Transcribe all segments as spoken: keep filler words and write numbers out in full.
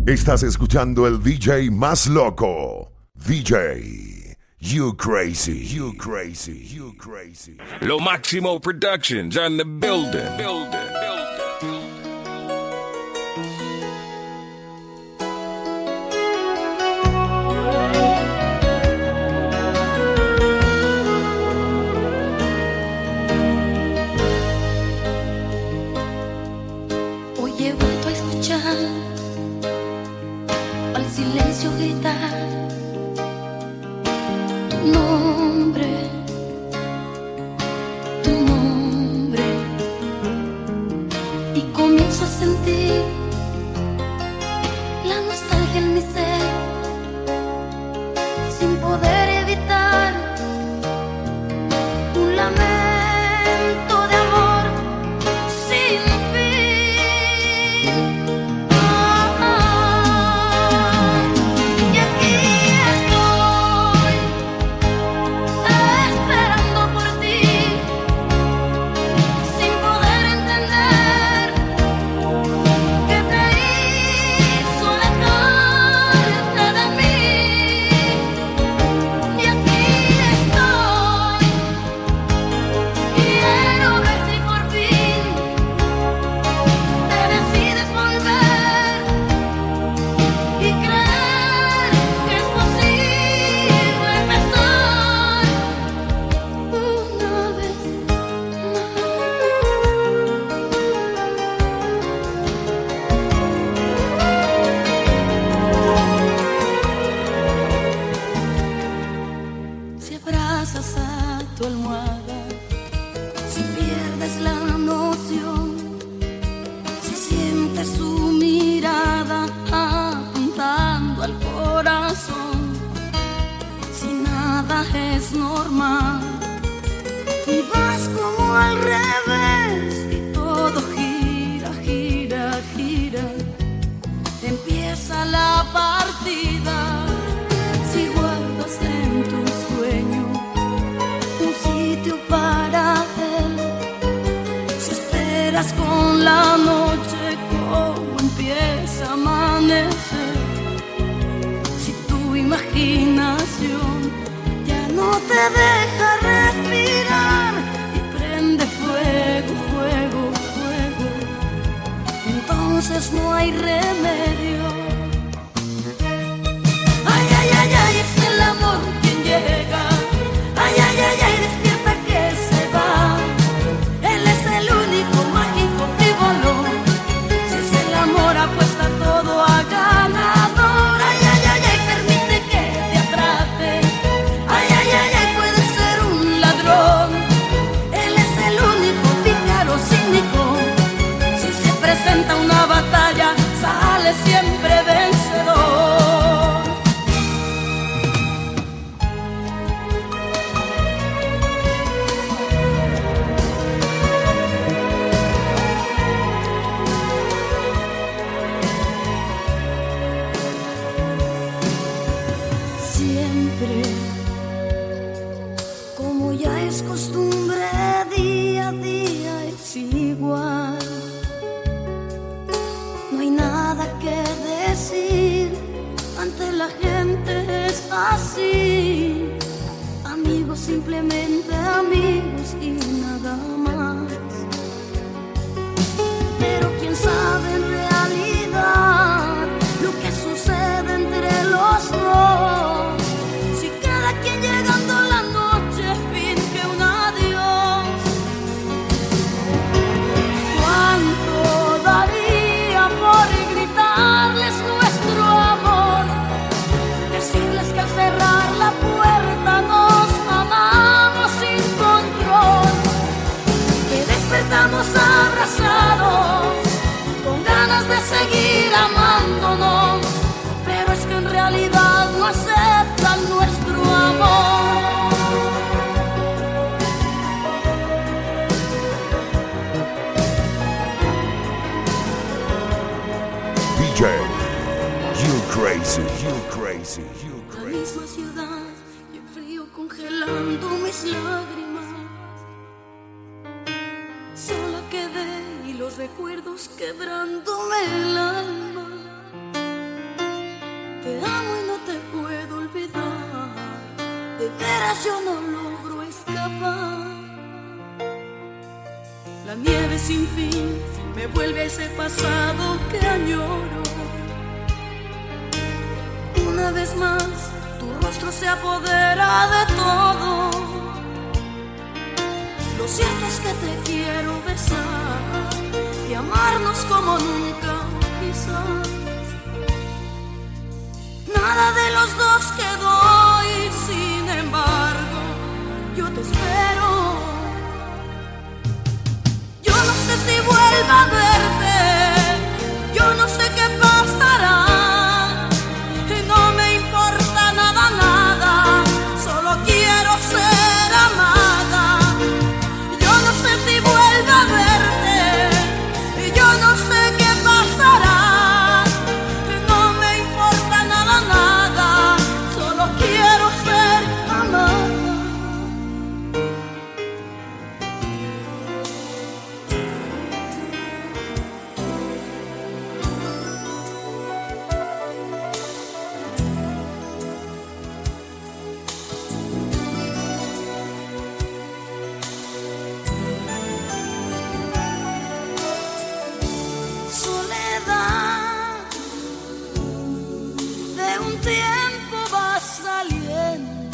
Estás escuchando el D J más loco. D J, you crazy, you crazy, you crazy. Lo Máximo Productions on the building, building, building. Silencio gritar tu nombre, tu nombre, y comienzo a sentir la nostalgia en mi ser, sin poder evitar un lamento de amor sin fin. Es normal y vas como al revés y todo gira, gira, gira. Empieza la partida. Si guardas en tu sueño un sitio para él, si esperas con la noche como empieza a amanecer, si tu imaginación no te deja respirar y prende fuego, fuego, fuego, entonces no hay remedio. Ay, ay, ay, ay, es el amor quien llega. Ay, ay, ay, ay, despierta que se va. Él es el único mágico frívolo. Si es el amor apuesta todo a ganador. Ay, ay, ay, ay, permite que te atrape. Ay, ay, ay, ay, puede ser un ladrón. Él es el único pícaro cínico. Si se presenta una batalla, sale siempre vencedor. Siempre, como ya es costumbre, día a día es igual. No hay nada que decir, ante la gente es así. Amigos, simplemente amigos y nada más. Pero quién sabe en realidad lo que sucede entre los dos. Si cada quien llegando a la noche finge un adiós, ¿cuánto daría por gritarles nuestro amor? Decirles que al cerrar la puerta nos amamos sin control, que despertamos abrazados con ganas de seguir amándonos, pero es que en realidad no aceptan nuestro amor. D J, you crazy, you crazy, you La crazy. misma ciudad y el frío congelando mis lágrimas. Sola quedé y los recuerdos quebrándome el alma. veces yo no logro escapar. La nieve sin fin me vuelve a ese pasado que añoro. Una vez más tu rostro se apodera de todo. Lo cierto es que te quiero besar y amarnos como nunca quizás. Nada de los dos quedó y sin embargo yo te espero. Yo no sé si vuelva a verte, yo no sé qué pasará. No me importa nada, nada, solo quiero ser amada. Yo no sé si vuelva a verte, yo no sé qué pasará. No me importa nada, nada, solo quiero ser amada. Soledad, de un tiempo va saliendo,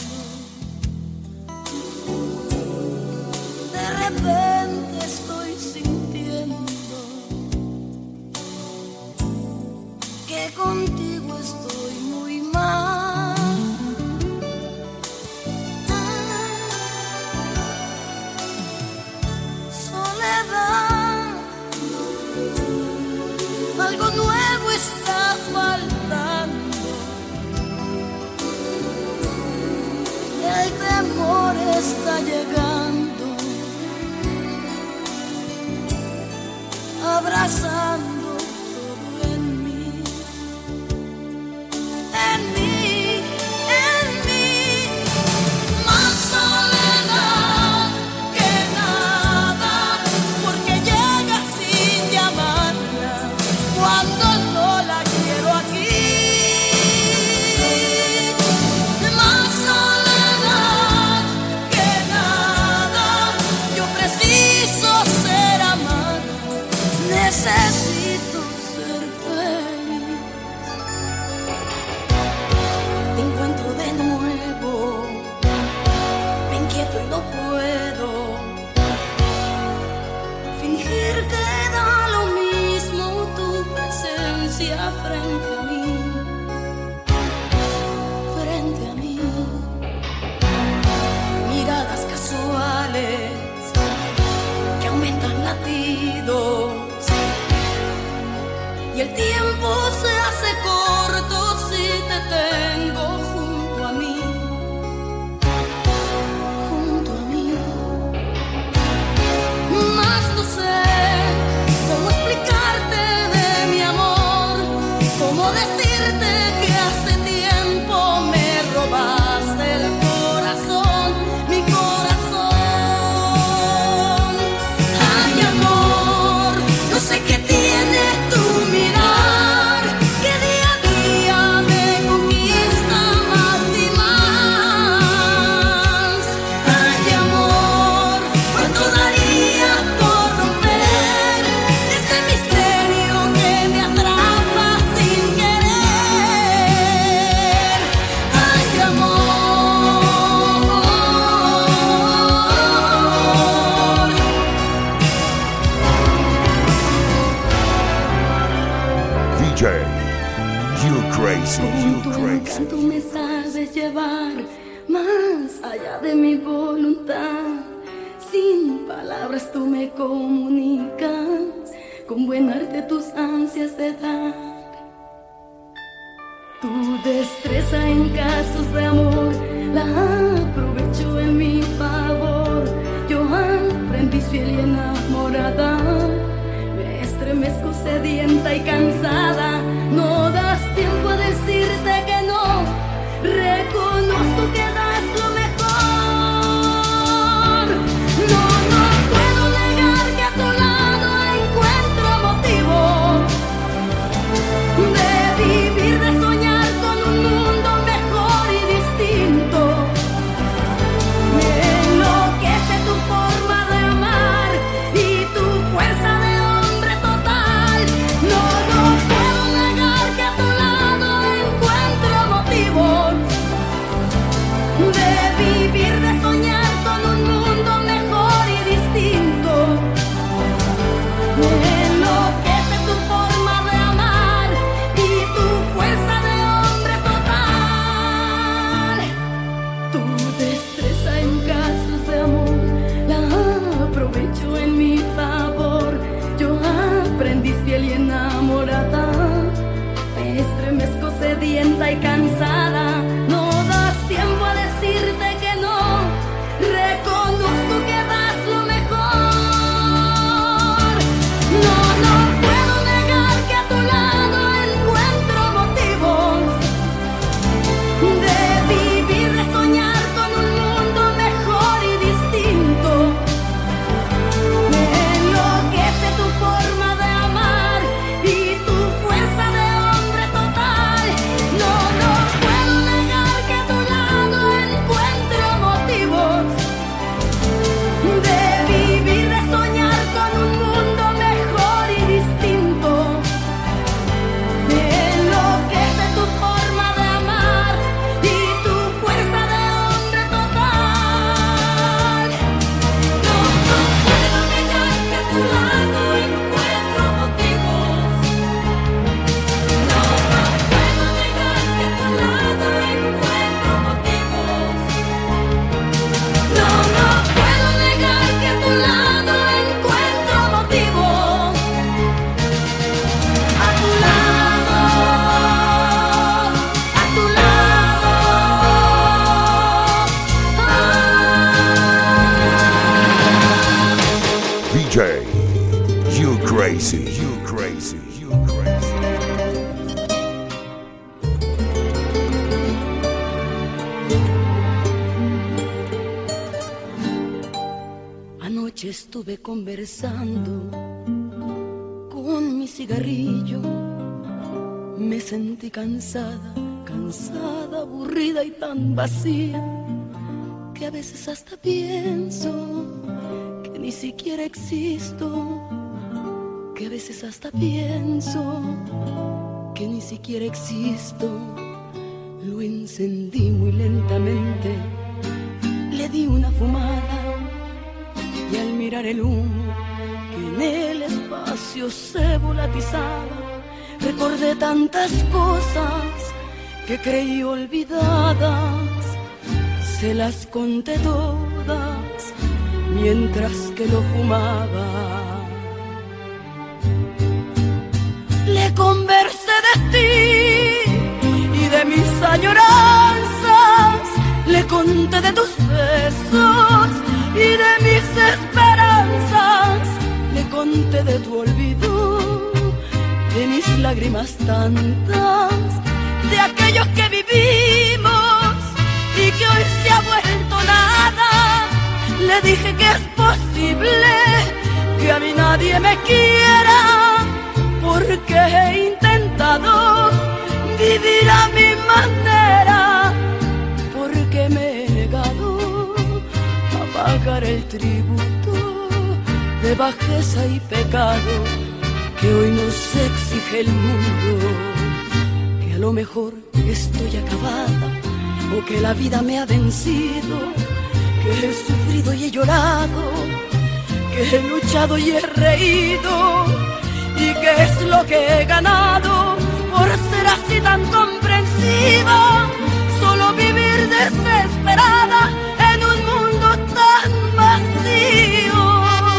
de repente estoy sintiendo que contigo estoy muy mal. Soledad, algo nuevo está faltando. El temor está llegando, abrazando todo en mí, en mí, en mí. Más soledad que nada, porque llega sin llamarla cuando no la quiero aquí. Más soledad que nada, yo preciso ser amado, necesito ser feliz. Te encuentro de nuevo, me inquieto y no puedo fingir que da lo mismo tu presencia frente a mí, frente a mí. Miradas casuales que aumentan latidos y el tiempo se hace corto si te tengo junto a mí, junto a mí. Más no sé cómo explicarte de mi amor, cómo decirte que hace tiempo me robaste el corazón, mi corazón. Ay, amor, no sé qué tiene tu mirar, que día a día me conquista más y más. Ay, amor, cuánto daría por romper ese misterio que me atrapa sin querer. Ay, amor. D J, you crazy, Con you tu crazy. encanto me sabes llevar más allá de mi voluntad. Sin palabras tú me comunicas con buen arte tus ansias de dar. Tu destreza en casos de amor la aprovecho en mi favor. Yo aprendí fiel y enamorada, me estremezco sedienta y cansada. No das tiempo a decirte que no, reconozco que das lo mejor. No, no puedo negar que a tu lado encuentro motivos de vivir, de soñar con un mundo mejor y distinto. crazy, you crazy, you crazy. Anoche estuve conversando con mi cigarrillo. Me sentí cansada, cansada, aburrida y tan vacía, que a veces hasta pienso que ni siquiera existo, que a veces hasta pienso que ni siquiera existo. Lo encendí muy lentamente, le di una fumada y al mirar el humo que en el espacio se volatizaba, recordé tantas cosas que creí olvidadas. Se las conté todas mientras que lo fumaba. Le conversé de ti y de mis añoranzas, le conté de tus besos y de mis esperanzas, le conté de tu olvido, de mis lágrimas tantas, de aquellos que vivimos y que hoy se ha vuelto nada. Le dije que es posible que a mí nadie me quiera, porque he intentado vivir a mi manera, porque me he negado a pagar el tributo de bajeza y pecado que hoy nos exige el mundo. Que a lo mejor estoy acabada o que la vida me ha vencido, que he sufrido y he llorado, que he luchado y he reído, y que es lo que he ganado por ser así tan comprensiva. Solo vivir desesperada en un mundo tan vacío.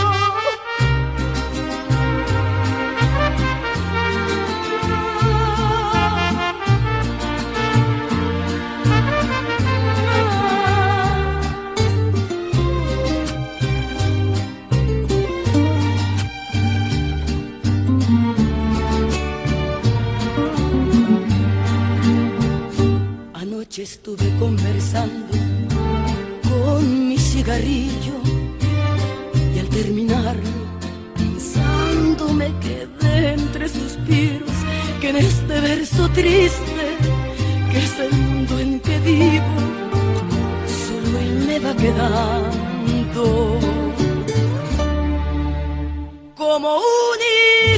Estuve conversando con mi cigarrillo y al terminarlo, pensando, me quedé entre suspiros, que en este verso triste, que es el mundo en que vivo, solo él me va quedando como un